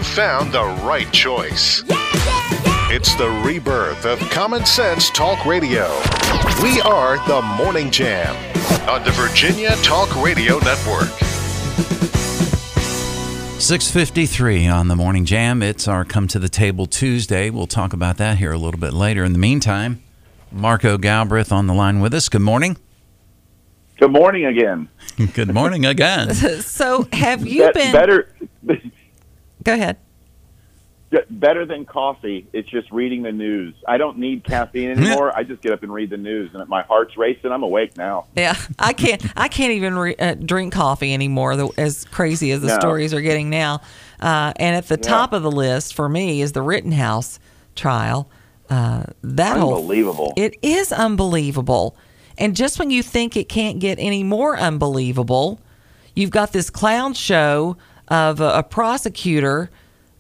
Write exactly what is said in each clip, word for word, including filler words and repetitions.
found the right choice. It's the rebirth of Common Sense Talk Radio. We are the Morning Jam on the Virginia Talk Radio Network. six fifty-three on the Morning Jam. It's our Come to the Table Tuesday. We'll talk about that here a little bit later. In the meantime, Marco Galbraith on the line with us. Good morning. Good morning again. Good morning again. So have you Be- been... Better, Go ahead. better than coffee, it's just reading the news. I don't need caffeine anymore. I just get up and read the news, and my heart's racing. I'm awake now. Yeah, I can't. I can't even re, uh, drink coffee anymore. The, as crazy as the No. stories are getting now. Uh, and at the Yeah. top of the list for me is the Rittenhouse trial. Uh, that Unbelievable. Whole, it is unbelievable. And just when you think it can't get any more unbelievable, you've got this clown show of a, a prosecutor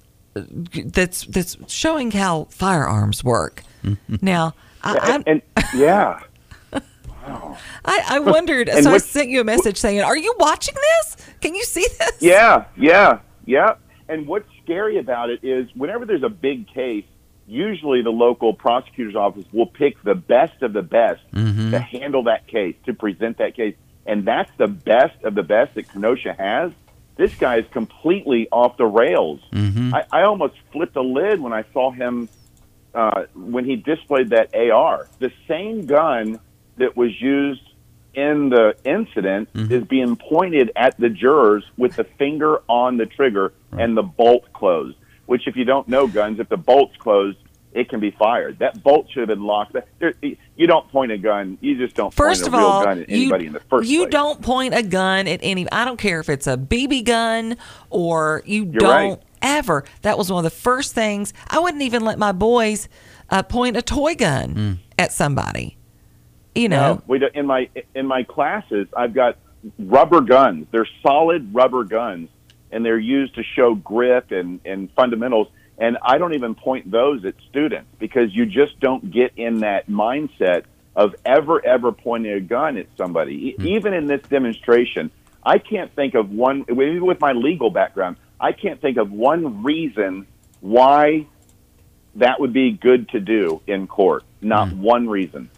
that's that's showing how firearms work. Now, I, and, and yeah. Wow. I, I wondered, And so I what- sent you a message saying, are you watching this? Can you see this? Yeah, yeah, yeah. And what's scary about it is whenever there's a big case, usually the local prosecutor's office will pick the best of the best Mm-hmm. to handle that case, to present that case. And that's the best of the best that Kenosha has. This guy is completely off the rails. Mm-hmm. I, I almost flipped the lid when I saw him uh, when he displayed that A R. The same gun that was used in the incident Mm-hmm. is being pointed at the jurors with the finger on the trigger and the bolt closed, which if you don't know guns, if the bolt's closed, it can be fired. That bolt should have been locked. There, you don't point a gun. You just don't First point of a real all, gun at anybody you, in the first you place. don't point a gun at any. I don't care if it's a B B gun or you You're don't right. ever. That was one of the first things. I wouldn't even let my boys uh, point a toy gun Mm. at somebody. You know, No, we do, in my in my classes, I've got rubber guns. They're solid rubber guns, and they're used to show grip and, and fundamentals. And I don't even point those at students because you just don't get in that mindset of ever, ever pointing a gun at somebody. Mm. E- Even in this demonstration, I can't think of one, even with my legal background, I can't think of one reason why that would be good to do in court. Not Mm. one reason.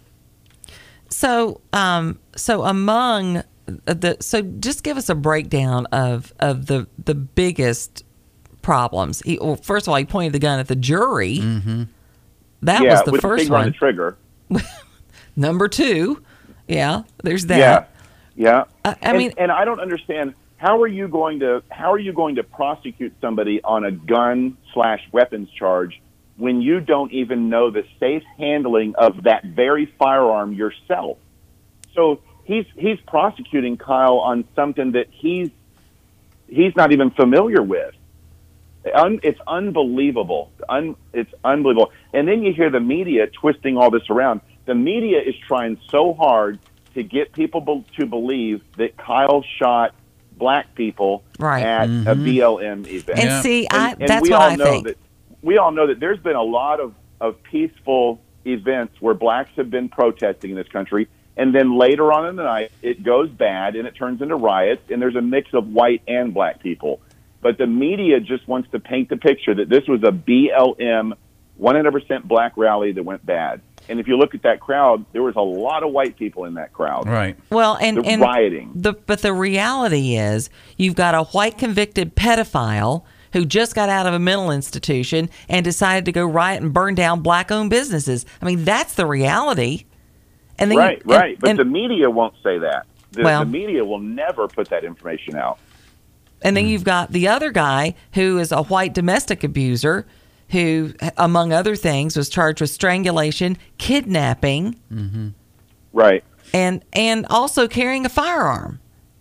So, um, so among the, so just give us a breakdown of of the the biggest problems. He, well, first of all, he pointed the gun at the jury. Mm-hmm. That yeah, was the with first the finger on one. the trigger. Number two, yeah, there's that. Yeah, yeah. I- I and, mean- and I don't understand how are you going to how are you going to prosecute somebody on a gun slash weapons charge when you don't even know the safe handling of that very firearm yourself? So he's he's prosecuting Kyle on something that he's he's not even familiar with. Un, it's unbelievable. Un, it's unbelievable. And then you hear the media twisting all this around. The media is trying so hard to get people be, to believe that Kyle shot black people Right. at Mm-hmm. a B L M event. And Yeah. see, I, And- and that's we what all I know think. That, we all know that there's been a lot of, of peaceful events where blacks have been protesting in this country, and then later on in the night, it goes bad and it turns into riots, and there's a mix of white and black people. But the media just wants to paint the picture that this was a B L M one hundred percent black rally that went bad. And if you look at that crowd, there was a lot of white people in that crowd. Right. Well, and, The and rioting. The, but the reality is you've got a white convicted pedophile who just got out of a mental institution and decided to go riot and burn down black-owned businesses. I mean, that's the reality. And then Right, you, and- right. But and, the media won't say that. The, Well- the media will never put that information out. And then you've got the other guy who is a white domestic abuser who, among other things, was charged with strangulation, kidnapping, Right. and and also carrying a firearm.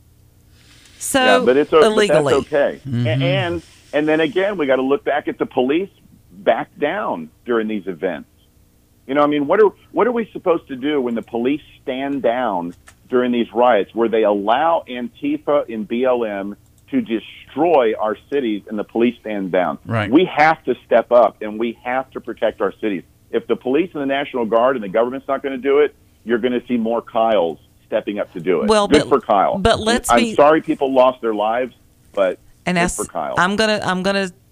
So Yeah, but it's o- illegally. But that's okay. A- And and then again, we got to look back at the police back down during these events. You know, I mean, what are what are we supposed to do when the police stand down during these riots, where they allow Antifa and B L M to destroy our cities and the police stand down? Right. We have to step up and we have to protect our cities. If the police and the National Guard and the government's not going to do it, you're going to see more Kyles stepping up to do it. Well, good but- for Kyle. but let's I'm be- sorry people lost their lives, but And good that's, for Kyle. I'm gonna I'm gonna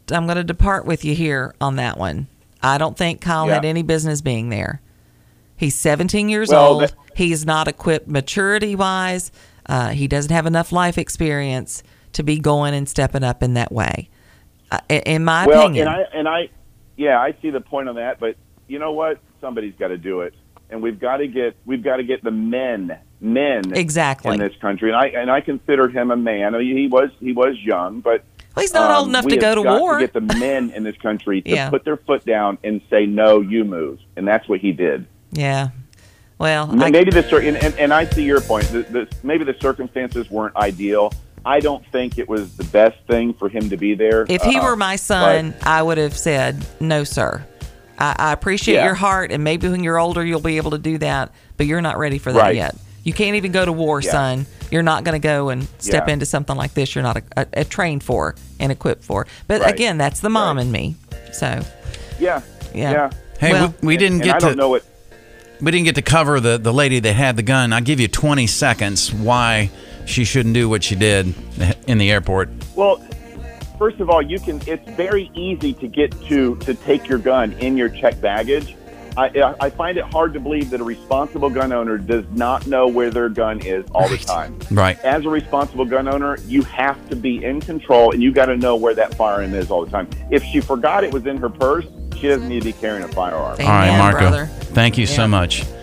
I'm going to depart with you here on that one. I don't think Kyle Yeah. had any business being there. He's seventeen years Well, old. that- He's not equipped maturity-wise. Uh, he doesn't have enough life experience to be going and stepping up in that way, uh, in- in my well, opinion. and I and I, yeah, I see the point on that. But you know what? Somebody's got to do it, and we've got to get we've got to get the men men Exactly. in this country. And I and I consider him a man. I mean, he was he was young, but Well, he's not um, old enough we to go have to got war. To get the men in this country to Yeah. put their foot down and say, "No, you move," and that's what he did. Yeah. Well, M- I, Maybe the cir- and, and, and I see your point. The, the, maybe the circumstances weren't ideal. I don't think it was the best thing for him to be there. if he Uh, were my son, I would have said, no, sir. I, I appreciate Yeah. your heart, and maybe when you're older, you'll be able to do that, but you're not ready for that Right. yet. You can't even go to war, Yeah. son. You're not going to go and step Yeah. into something like this you're not a, a, a trained for and equipped for. But Right. again, that's the mom Right. in me. So, yeah, Yeah. yeah. Hey, Well- we, we didn't And get I to don't know what. we didn't get to cover the, the lady that had the gun. I'll give you twenty seconds why she shouldn't do what she did in the airport. Well, first of all, you can. It's very easy to get to to take your gun in your checked baggage. I, I find it hard to believe that a responsible gun owner does not know where their gun is all the Right. time. Right. As a responsible gun owner, you have to be in control, and you got to know where that firearm is all the time. If she forgot it was in her purse, she doesn't need to be carrying a firearm. Amen, All right, Marco. brother. Thank you Yeah. so much.